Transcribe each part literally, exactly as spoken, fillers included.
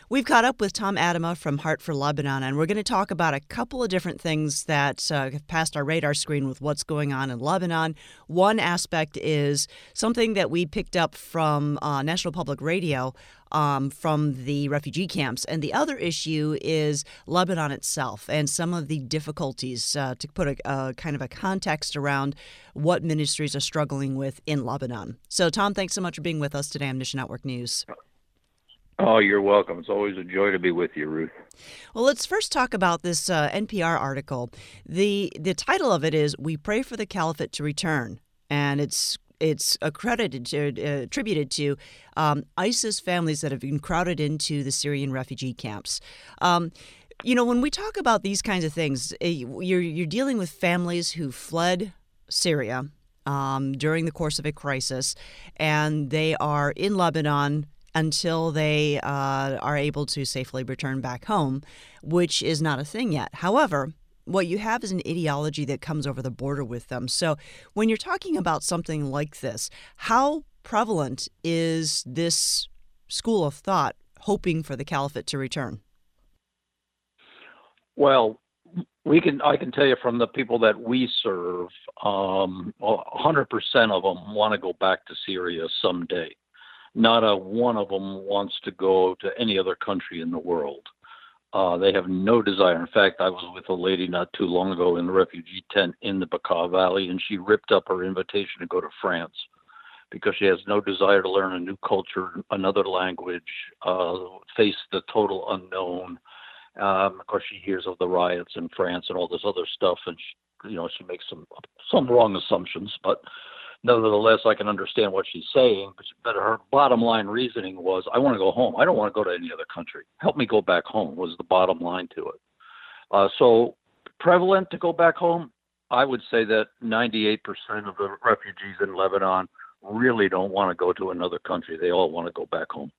We've caught up with Tom Adama from Heart for Lebanon, and we're going to talk about a couple of different things that uh, have passed our radar screen with what's going on in Lebanon. One aspect is something that we picked up from uh, National Public Radio um, from the refugee camps, and the other issue is Lebanon itself and some of the difficulties uh, to put a, a kind of a context around what ministries are struggling with in Lebanon. So, Tom, thanks so much for being with us today on Mission Network News. Oh, you're welcome. It's always a joy to be with you, Ruth. Well, let's first talk about this uh, N P R article. The the title of it is "We Pray for the Caliphate to Return," and it's it's accredited to, uh, attributed to um, ISIS families that have been crowded into the Syrian refugee camps. Um, you know, when we talk about these kinds of things, you're you're dealing with families who fled Syria um, during the course of a crisis, and they are in Lebanon until they uh, are able to safely return back home, which is not a thing yet. However, what you have is an ideology that comes over the border with them. So when you're talking about something like this, how prevalent is this school of thought hoping for the caliphate to return? Well, we can. I can tell you from the people that we serve, um, one hundred percent of them want to go back to Syria someday. Not a one of them wants to go to any other country in the world. Uh, they have no desire. In fact, I was with a lady not too long ago in the refugee tent in the Bekaa Valley, and she ripped up her invitation to go to France because she has no desire to learn a new culture, another language, uh, face the total unknown. Um, of course, she hears of the riots in France and all this other stuff, and she, you know, she makes some some wrong assumptions, but nevertheless, I can understand what she's saying, but her bottom line reasoning was, I want to go home. I don't want to go to any other country. Help me go back home was the bottom line to it. Uh, so prevalent to go back home, I would say that ninety-eight percent of the refugees in Lebanon really don't want to go to another country. They all want to go back home.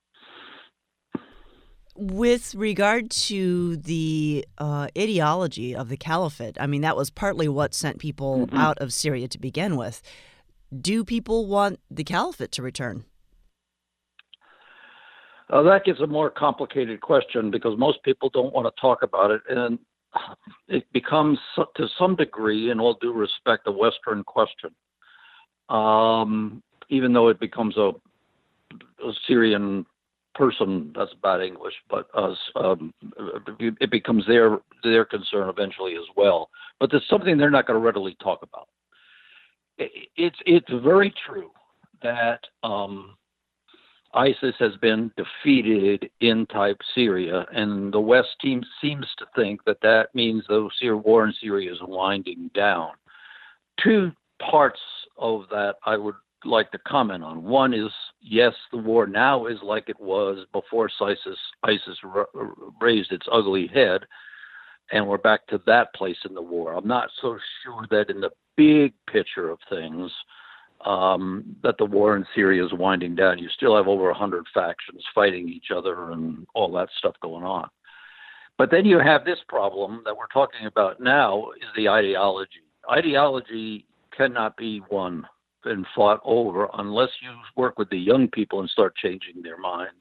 With regard to the uh, ideology of the caliphate, I mean, that was partly what sent people mm-hmm. out of Syria to begin with. Do people want the caliphate to return? Uh, that gets a more complicated question because most people don't want to talk about it. And it becomes, to some degree, in all due respect, a Western question. Um, even though it becomes a, a Syrian person, that's bad English, but uh, um, it becomes their their concern eventually as well. But there's something they're not going to readily talk about. It, it's it's very true that um, ISIS has been defeated in type Syria, and the West team seems to think that that means the Syria war in Syria is winding down. Two parts of that I would like to comment on. One is, yes, the war now is like it was before ISIS, ISIS r- raised its ugly head, and we're back to that place in the war. I'm not so sure that in the big picture of things, um, that the war in Syria is winding down. You still have over one hundred factions fighting each other and all that stuff going on. But then you have this problem that we're talking about now is the ideology. Ideology cannot be won and fought over unless you work with the young people and start changing their minds.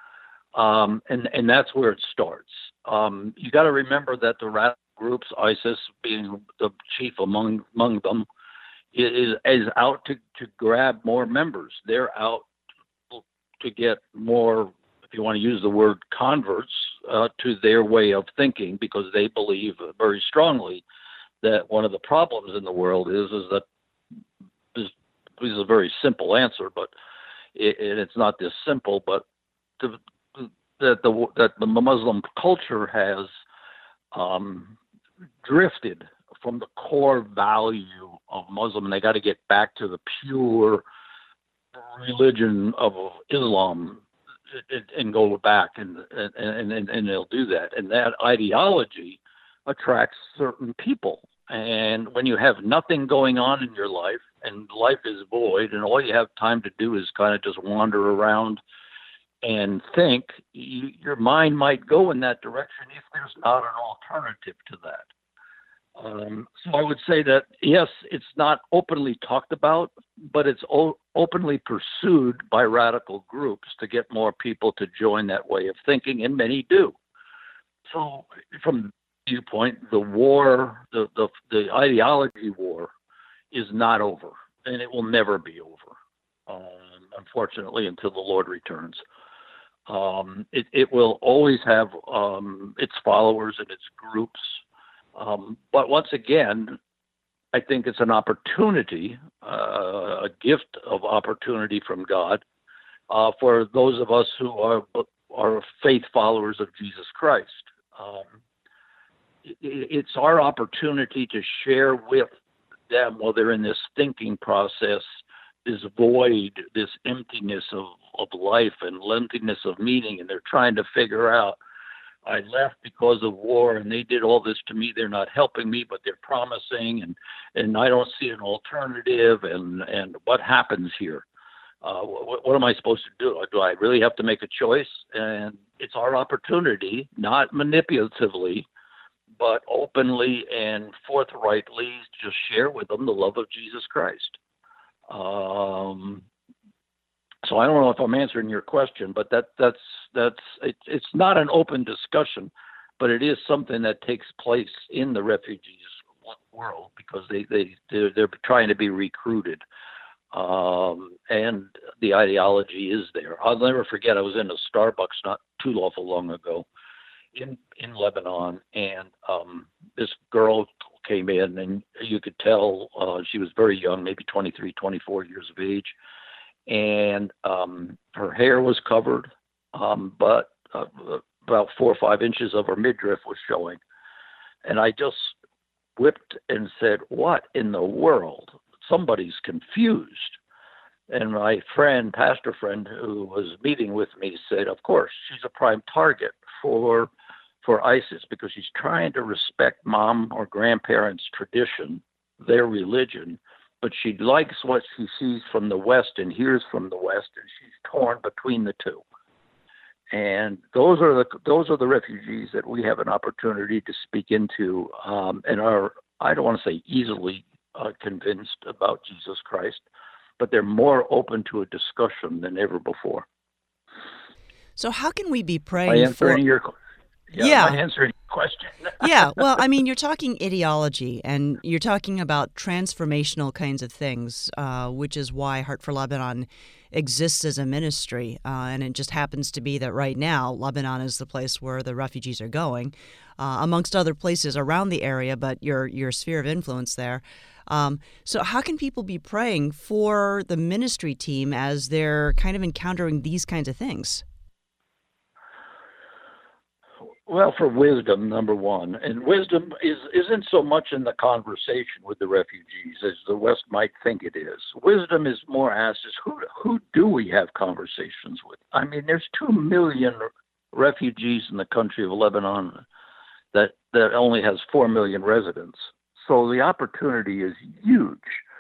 Um, and, and that's where it starts. Um, you got to remember that the radical groups, ISIS being the chief among among them, is, is out to, to grab more members. They're out to get more, if you want to use the word, converts uh, to their way of thinking, because they believe very strongly that one of the problems in the world is, is that this, this is a very simple answer, but it, it's not this simple, but the, that the that the Muslim culture has um, drifted from the core value of Muslim, and they got to get back to the pure religion of Islam and, and go back, and, and and and they'll do that. And that ideology attracts certain people. And when you have nothing going on in your life, and life is void, and all you have time to do is kind of just wander around and think, you, your mind might go in that direction if there's not an alternative to that. Um, so I would say that, yes, it's not openly talked about, but it's o- openly pursued by radical groups to get more people to join that way of thinking, and many do. So from the viewpoint, the war, the, the, the ideology war is not over, and it will never be over, um, unfortunately, until the Lord returns. Um, it, it will always have um, its followers and its groups. Um, but once again, I think it's an opportunity, uh, a gift of opportunity from God uh, for those of us who are are faith followers of Jesus Christ. Um, it, it's our opportunity to share with them while they're in this thinking process, this void, this emptiness of, of life and emptiness of meaning, and they're trying to figure out, I left because of war and they did all this to me. They're not helping me, but they're promising, and, and I don't see an alternative. And, and what happens here? Uh, what, what am I supposed to do? Do I really have to make a choice? And it's our opportunity, not manipulatively, but openly and forthrightly, to share with them the love of Jesus Christ. Um, So I don't know if I'm answering your question, but that that's that's it, it's not an open discussion, but it is something that takes place in the refugees world because they they they're, they're trying to be recruited, um, and the ideology is there. I'll never forget. I was in a Starbucks not too awful long ago in in Lebanon, and um, this girl came in, and you could tell uh, she was very young, maybe twenty-three, twenty-four years of age. And um, her hair was covered, um, but uh, about four or five inches of her midriff was showing. And I just whipped and said, what in the world? Somebody's confused. And my friend, pastor friend, who was meeting with me said, of course, she's a prime target for for ISIS because she's trying to respect mom or grandparents' tradition, their religion, but she likes what she sees from the West and hears from the West, and she's torn between the two. And those are the those are the refugees that we have an opportunity to speak into, um, and are, I don't want to say easily uh, convinced about Jesus Christ, but they're more open to a discussion than ever before. So how can we be Am I praying for? answering your yeah, Yeah. am I answering your question? Yeah, well, I mean, you're talking ideology and you're talking about transformational kinds of things, uh, which is why Heart for Lebanon exists as a ministry. Uh, and it just happens to be that right now, Lebanon is the place where the refugees are going, uh, amongst other places around the area, but your, your sphere of influence there. Um, so how can people be praying for the ministry team as they're kind of encountering these kinds of things? Well, for wisdom, number one, and wisdom is isn't so much in the conversation with the refugees as the West might think it is. Wisdom is more asked is who who do we have conversations with? I mean, there's two million refugees in the country of Lebanon that that only has four million residents, so the opportunity is huge.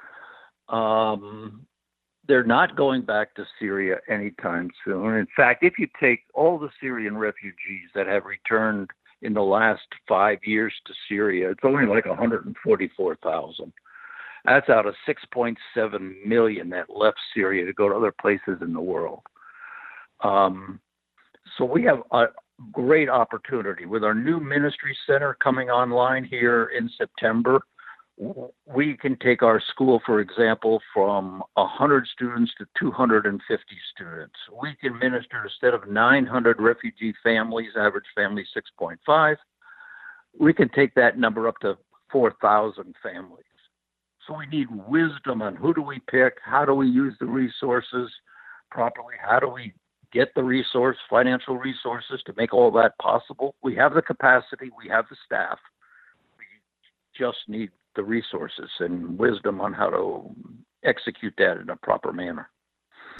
Um, They're not going back to Syria anytime soon. In fact, if you take all the Syrian refugees that have returned in the last five years to Syria, it's only like one hundred forty-four thousand. That's out of six point seven million that left Syria to go to other places in the world. Um, so we have a great opportunity with our new ministry center coming online here in September. We can take our school, for example, from one hundred students to two hundred fifty students. We can minister instead of nine hundred refugee families, average family six point five. We can take that number up to four thousand families. So we need wisdom on who do we pick, how do we use the resources properly, how do we get the resource, financial resources to make all that possible. We have the capacity, we have the staff. We just need the resources and wisdom on how to execute that in a proper manner.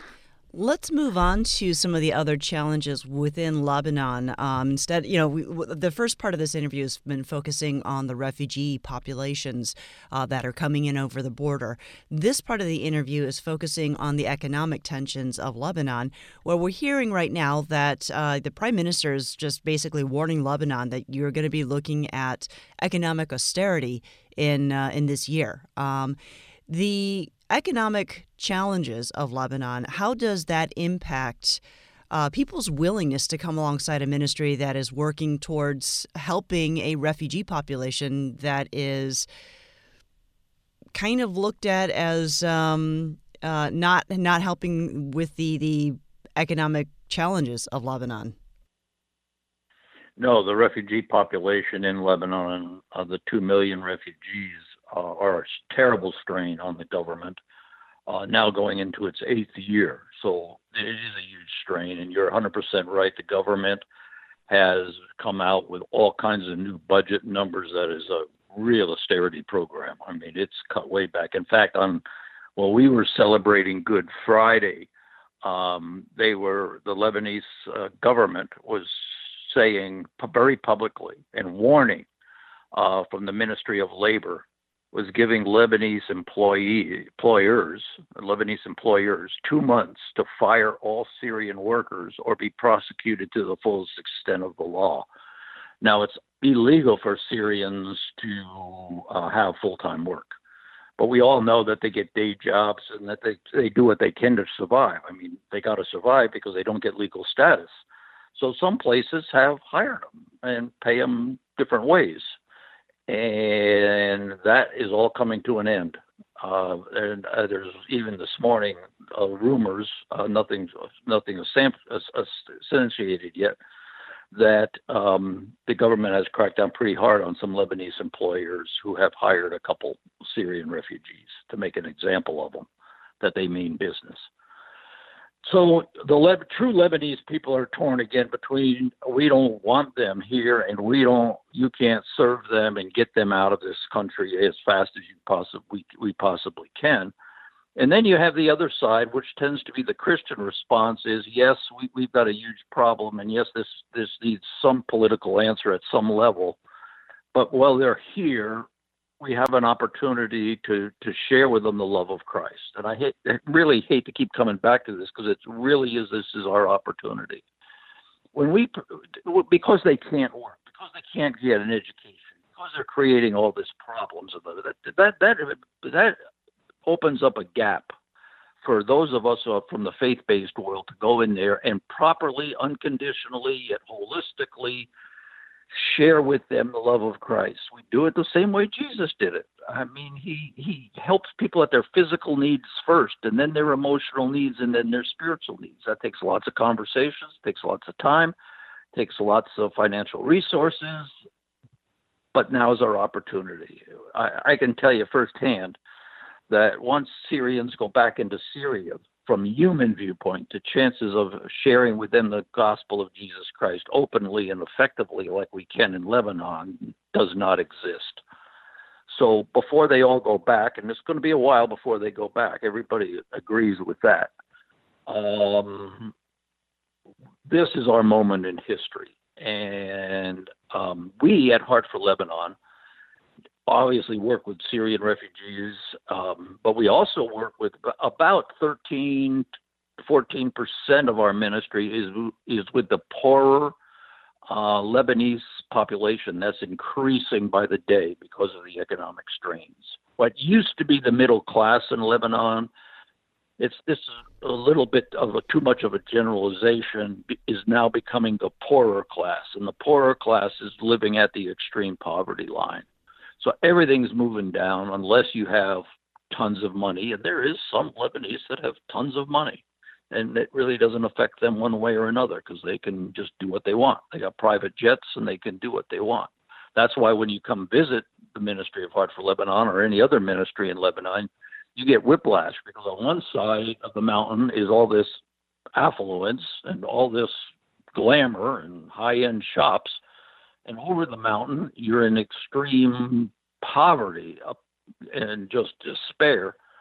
Let's move on to some of the other challenges within Lebanon. Um, instead, you know, we, w- the first part of this interview has been focusing on the refugee populations uh, that are coming in over the border. This part of the interview is focusing on the economic tensions of Lebanon, where we're hearing right now that uh, the prime minister is just basically warning Lebanon that you're going to be looking at economic austerity in uh, in this year. Um, the economic challenges of Lebanon, how does that impact uh, people's willingness to come alongside a ministry that is working towards helping a refugee population that is kind of looked at as um, uh, not not helping with the, the economic challenges of Lebanon? No, the refugee population in Lebanon, uh, the two million refugees, uh, are a terrible strain on the government, uh, now going into its eighth year. So it is a huge strain, and you're one hundred percent right. The government has come out with all kinds of new budget numbers. That is a real austerity program. I mean, it's cut way back. In fact, on while we were celebrating Good Friday, um, they were the Lebanese uh, government was saying very publicly and warning uh, from the Ministry of Labor, was giving Lebanese employee employers, Lebanese employers, two months to fire all Syrian workers or be prosecuted to the fullest extent of the law. Now, it's illegal for Syrians to uh, have full-time work, but we all know that they get day jobs and that they, they do what they can to survive. I mean, they got to survive because they don't get legal status. So some places have hired them and pay them different ways. And that is all coming to an end. Uh, and uh, there's even this morning uh, rumors, uh, nothing, nothing substantiated yet, that um, the government has cracked down pretty hard on some Lebanese employers who have hired a couple Syrian refugees to make an example of them, that they mean business. So the Le- true Lebanese people are torn again between we don't want them here and we don't, you can't serve them and get them out of this country as fast as you possibly we, we possibly can. And then you have the other side, which tends to be the Christian response is, yes, we, we've got a huge problem. And yes, this, this needs some political answer at some level. But while they're here, we have an opportunity to, to share with them the love of Christ. And I, hate, I really hate to keep coming back to this because it really is, this is our opportunity. When we, because they can't work, because they can't get an education, because they're creating all these problems, that, that, that, that opens up a gap for those of us from the faith-based world to go in there and properly, unconditionally, yet holistically share with them the love of Christ. We do it the same way Jesus did it. I mean, he, he helps people at their physical needs first, and then their emotional needs, and then their spiritual needs. That takes lots of conversations, takes lots of time, takes lots of financial resources, but now is our opportunity. I, I can tell you firsthand that once Syrians go back into Syria, from human viewpoint, the chances of sharing with them the gospel of Jesus Christ openly and effectively like we can in Lebanon does not exist. So before they all go back, and it's going to be a while before they go back, everybody agrees with that. Um, this is our moment in history. And um, we at Heart for Lebanon obviously work with Syrian refugees, um, but we also work with about thirteen to fourteen percent of our ministry is is with the poorer uh, Lebanese population. That's increasing by the day because of the economic strains. What used to be the middle class in Lebanon, it's this is a little bit of a, too much of a generalization, is now becoming the poorer class, and the poorer class is living at the extreme poverty line. So everything's moving down unless you have tons of money. And there is some Lebanese that have tons of money. And it really doesn't affect them one way or another because they can just do what they want. They got private jets and they can do what they want. That's why when you come visit the Ministry of Heart for Lebanon or any other ministry in Lebanon, you get whiplash because on one side of the mountain is all this affluence and all this glamour and high-end shops. And over the mountain, you're in extreme poverty and just despair.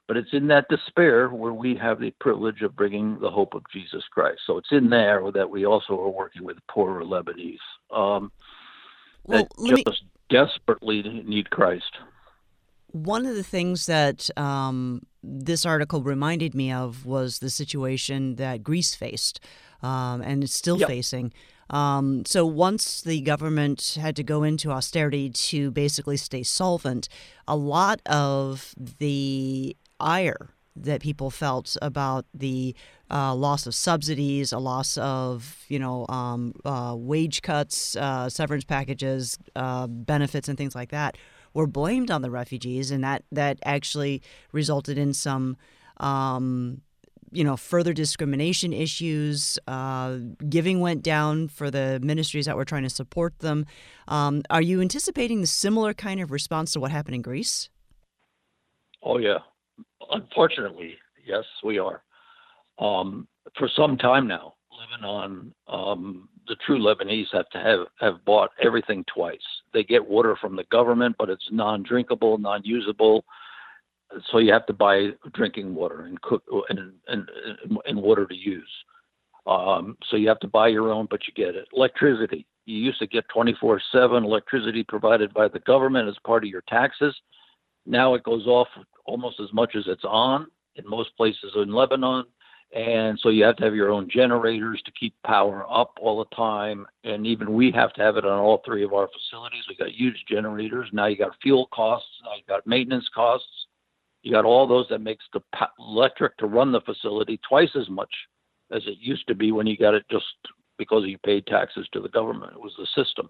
But it's in that despair where we have the privilege of bringing the hope of Jesus Christ. So it's in there that we also are working with poorer Lebanese um, Well, that let me. just desperately need Christ. One of the things that um, this article reminded me of was the situation that Greece faced, um, and is still Yep. facing. Um, so once the government had to go into austerity to basically stay solvent, a lot of the ire that people felt about the uh, loss of subsidies, a loss of you know um, uh, wage cuts, uh, severance packages, uh, benefits, and things like that were blamed on the refugees, and that that actually resulted in some. Um, you know, further discrimination issues. Uh, giving went down for the ministries that were trying to support them. Um, are you anticipating the similar kind of response to what happened in Greece? Oh, yeah. Unfortunately, yes, we are. Um, for some time now, Lebanon, um, the true Lebanese have to have, have bought everything twice. They get water from the government, but it's non-drinkable, non-usable. So you have to buy drinking water and cook and and, and water to use. Um, so you have to buy your own, but you get it. Electricity. You used to get twenty-four seven electricity provided by the government as part of your taxes. Now it goes off almost as much as it's on in most places in Lebanon. And so you have to have your own generators to keep power up all the time. And even we have to have it on all three of our facilities. We got huge generators. Now you got fuel costs. Now you got maintenance costs. You got all those that makes the electric to run the facility twice as much as it used to be when you got it just because you paid taxes to the government. It was the system.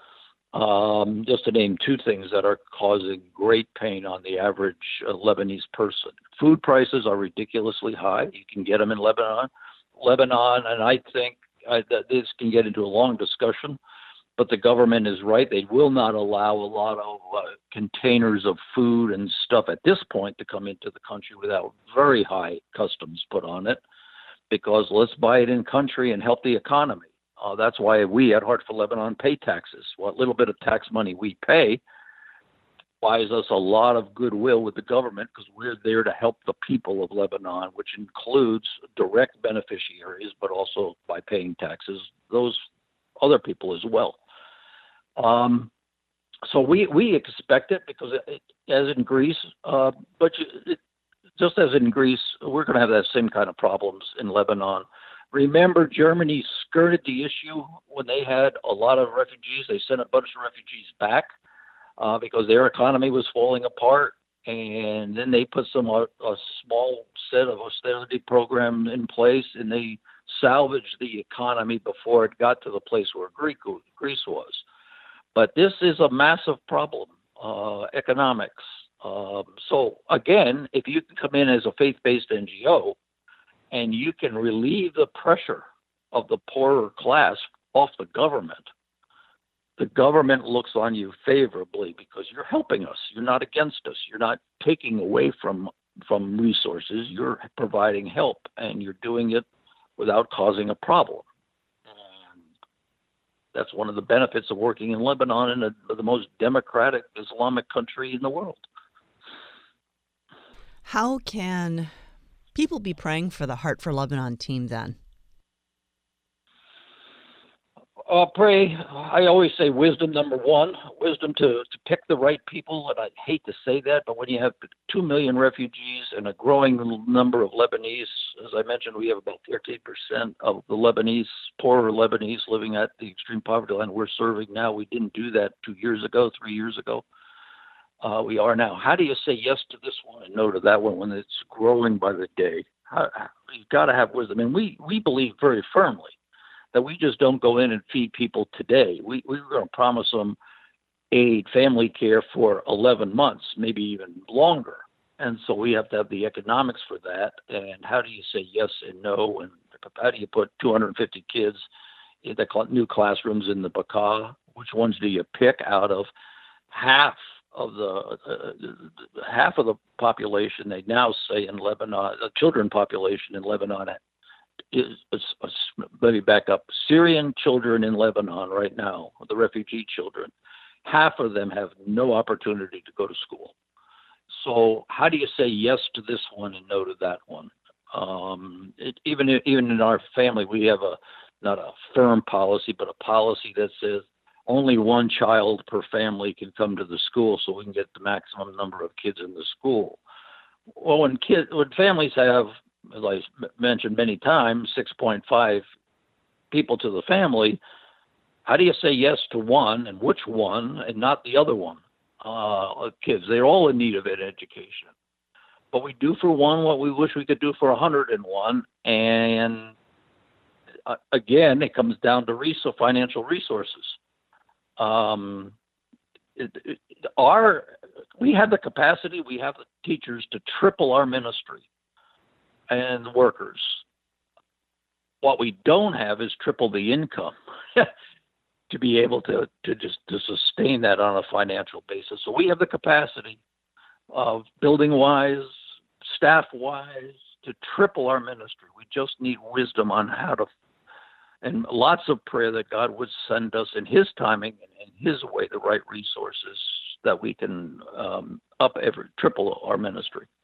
Um, just to name two things that are causing great pain on the average uh, Lebanese person. Food prices are ridiculously high. You can get them in Lebanon. Lebanon, and I think I, that this can get into a long discussion, but the government is right. They will not allow a lot of uh, containers of food and stuff at this point to come into the country without very high customs put on it, because let's buy it in country and help the economy. Uh, that's why we at Heart for Lebanon pay taxes. What little bit of tax money we pay buys us a lot of goodwill with the government, because we're there to help the people of Lebanon, which includes direct beneficiaries, but also by paying taxes, those other people as well. Um, so we, we expect it because it, it, as in Greece, uh, but you, it, just as in Greece, we're going to have that same kind of problems in Lebanon. Remember, Germany skirted the issue when they had a lot of refugees. They sent a bunch of refugees back uh, because their economy was falling apart. And then they put some a, a small set of austerity program in place, and they salvaged the economy before it got to the place where Greek, Greece was. But this is a massive problem, uh, economics. Um, so again, if you can come in as a faith-based N G O and you can relieve the pressure of the poorer class off the government, the government looks on you favorably because you're helping us. You're not against us. You're not taking away from from resources. You're providing help, and you're doing it without causing a problem. And that's one of the benefits of working in Lebanon, in a, the most democratic Islamic country in the world. How can people be praying for the Heart for Lebanon team then? Uh, pray. I always say wisdom, number one, wisdom to, to pick the right people. And I hate to say that, but when you have two million refugees and a growing number of Lebanese, as I mentioned, we have about thirteen percent of the Lebanese, poorer Lebanese living at the extreme poverty line we're serving now. We didn't do that two years ago, three years ago. Uh, we are now. How do you say yes to this one and no to that one when it's growing by the day? How, you've got to have wisdom. And we, we believe very firmly that we just don't go in and feed people today. We, we're going to promise them aid, family care for eleven months, maybe even longer. And so we have to have the economics for that. And how do you say yes and no? And how do you put two hundred fifty kids in the new classrooms in the Bekaa? Which ones do you pick out of half of the uh, half of the population? They now say in Lebanon, the children population in Lebanon is, is, is, let me back up. Syrian children in Lebanon right now, the refugee children, half of them have no opportunity to go to school. So how do you say yes to this one and no to that one? Um, it, even even in our family, we have a not a firm policy, but a policy that says only one child per family can come to the school, so we can get the maximum number of kids in the school. Well, when kids, when families have, as I mentioned many times, six point five people to the family, how do you say yes to one and which one and not the other one? Uh, kids, they're all in need of an education. But we do for one what we wish we could do for one hundred and one. And uh, again, it comes down to res- financial resources. Um, it, it, our we have the capacity, we have the teachers to triple our ministry and workers. What we don't have is triple the income to be able to, to just to sustain that on a financial basis. So we have the capacity of building wise, staff wise, to triple our ministry. We just need wisdom on how to, and lots of prayer that God would send us in his timing and in his way the right resources that we can um, up every triple our ministry.